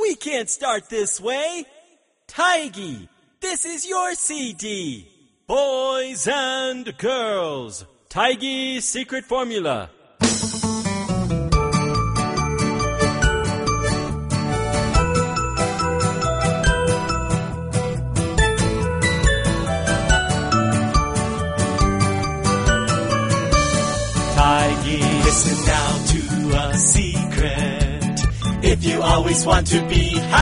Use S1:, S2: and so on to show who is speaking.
S1: We can't start this way. Tiggy, this is your CD. Boys and girls, Tiggy's secret formula. Tiggy, listen now to a secret. If you always want to be